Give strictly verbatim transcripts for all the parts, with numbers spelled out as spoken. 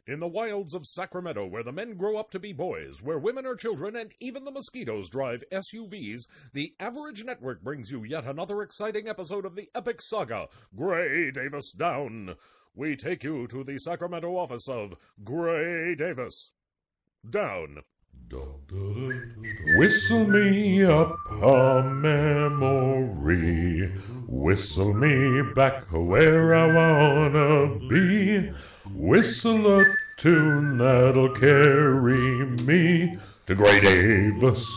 In the wilds of Sacramento, where the men grow up to be boys, where women are children, and even the mosquitoes drive S U Vs, the Average Network brings you yet another exciting episode of the epic saga, Gray Davis Down. We take you to the Sacramento office of Gray Davis. Down. Whistle me up a memory, whistle me back where I wanna be, whistle a tune that'll carry me to Gray Davis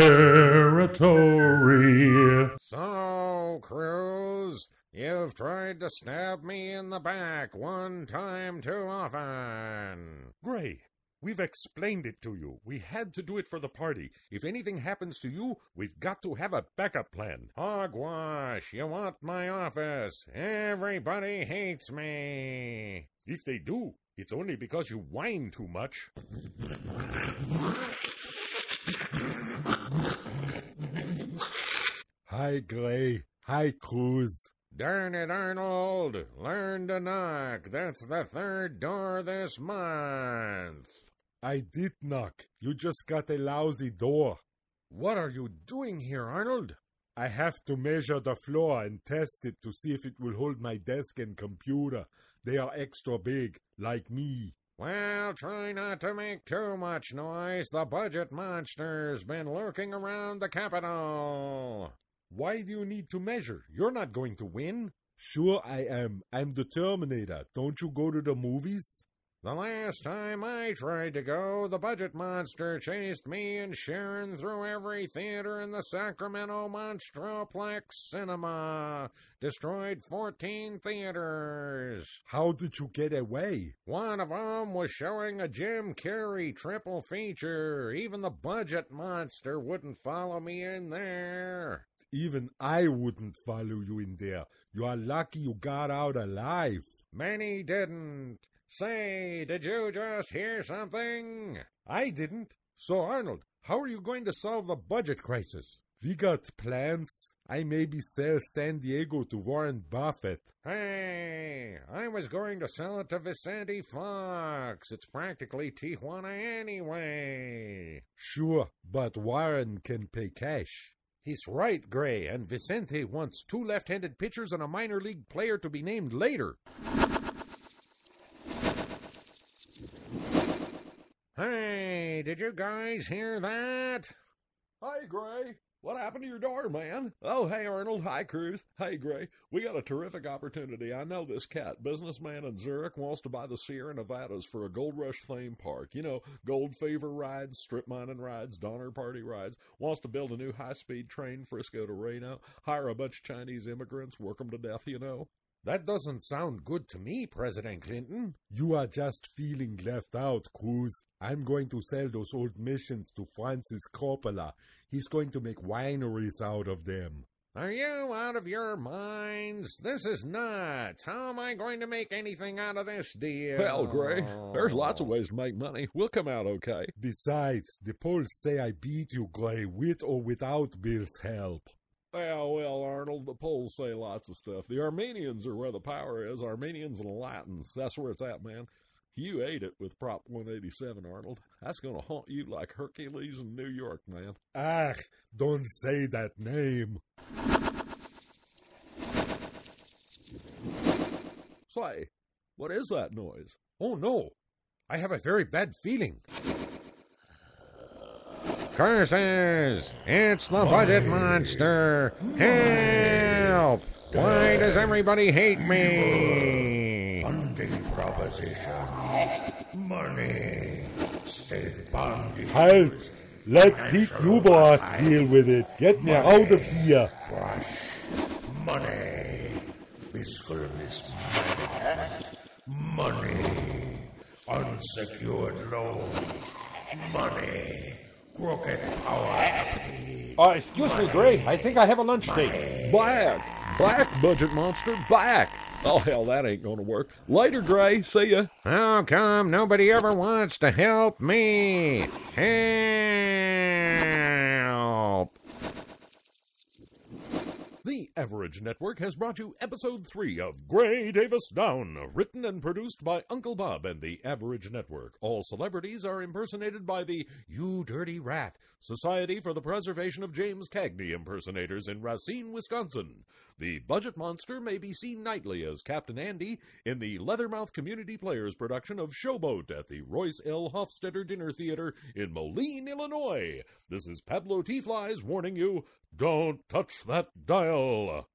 territory. So, Cruz, you've tried to stab me in the back one time too often. Gray, we've explained it to you. We had to do it for the party. If anything happens to you, we've got to have a backup plan. Hogwash, you want my office. Everybody hates me. If they do, it's only because you whine too much. Hi, Gray. Hi, Cruz. Darn it, Arnold. Learn to knock. That's the third door this month. I did knock. You just got a lousy door. What are you doing here, Arnold? I have to measure the floor and test it to see if it will hold my desk and computer. They are extra big, like me. Well, try not to make too much noise. The budget monster's been lurking around the Capitol. Why do you need to measure? You're not going to win. Sure I am. I'm the Terminator. Don't you go to the movies? The last time I tried to go, the budget monster chased me and Sharon through every theater in the Sacramento Monstroplex Cinema. Destroyed fourteen theaters. How did you get away? One of them was showing a Jim Carrey triple feature. Even the budget monster wouldn't follow me in there. Even I wouldn't follow you in there. You are lucky you got out alive. Many didn't. Say, did you just hear something? I didn't. So, Arnold, how are you going to solve the budget crisis? We got plans. I maybe sell San Diego to Warren Buffett. Hey, I was going to sell it to Vicente Fox. It's practically Tijuana anyway. Sure, but Warren can pay cash. He's right, Gray, and Vicente wants two left-handed pitchers and a minor league player to be named later. Hey, did you guys hear that? Hi, Gray. What happened to your daughter, man? Oh, hey, Arnold. Hi, Cruz. Hey, Gray. We got a terrific opportunity. I know this cat, businessman in Zurich, wants to buy the Sierra Nevadas for a Gold Rush theme park. You know, Gold Fever rides, strip mining rides, Donner Party rides. Wants to build a new high-speed train Frisco to Reno, hire a bunch of Chinese immigrants, work them to death, you know. That doesn't sound good to me, President Clinton. You are just feeling left out, Cruz. I'm going to sell those old missions to Francis Coppola. He's going to make wineries out of them. Are you out of your minds? This is nuts. How am I going to make anything out of this deal? Well, Gray, there's lots of ways to make money. We'll come out okay. Besides, the polls say I beat you, Gray, with or without Bill's help. Well, well, Arnold, the polls say lots of stuff. The Armenians are where the power is. Armenians and Latins. That's where it's at, man. You ate it with Prop one eighty-seven, Arnold. That's going to haunt you like Hercules in New York, man. Ah, don't say that name. Say, what is that noise? Oh, no. I have a very bad feeling. Curses! It's the budget monster! Help! Why does everybody hate me? Funding proposition. Money. State bond. Halt! Let Pete Newbart deal with it. Get me out of here. Crush. Money. Fiscal mismanagement. Money. Unsecured loans. Money. Crooked power. Uh, excuse me, Gray. I think I have a lunch date. Black! Black, budget monster, black! Oh, hell, that ain't gonna work. Later, Gray. See ya. How come nobody ever wants to help me? Help! The The Average Network has brought you episode three of Gray Davis Down, written and produced by Uncle Bob and The Average Network. All celebrities are impersonated by the You Dirty Rat Society for the Preservation of James Cagney impersonators in Racine, Wisconsin. The Budget Monster may be seen nightly as Captain Andy in the Leathermouth Community Players production of Showboat at the Royce L. Hofstetter Dinner Theater in Moline, Illinois. This is Pablo T. Flies warning you, don't touch that dial.